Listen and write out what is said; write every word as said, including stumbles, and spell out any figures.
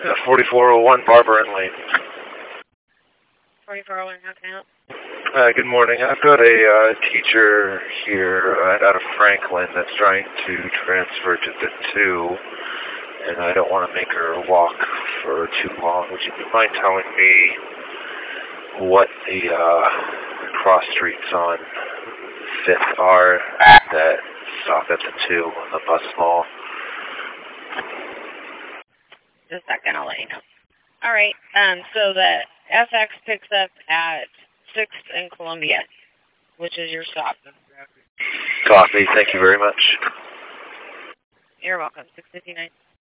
forty-four oh one Barber and Lane. forty-four oh one, how can I help? Uh, good morning. I've got a uh, teacher here uh, out of Franklin that's trying to transfer to the two, and I don't want to make her walk for too long. Would you mind telling me what the uh, cross streets on Fifth are that stop at the two on the bus mall? Just a second, I'll let you know. All right, um, so the F X picks up at sixth and Columbia, which is your stop. Copy. Thank you very much. You're welcome. six fifty-nine.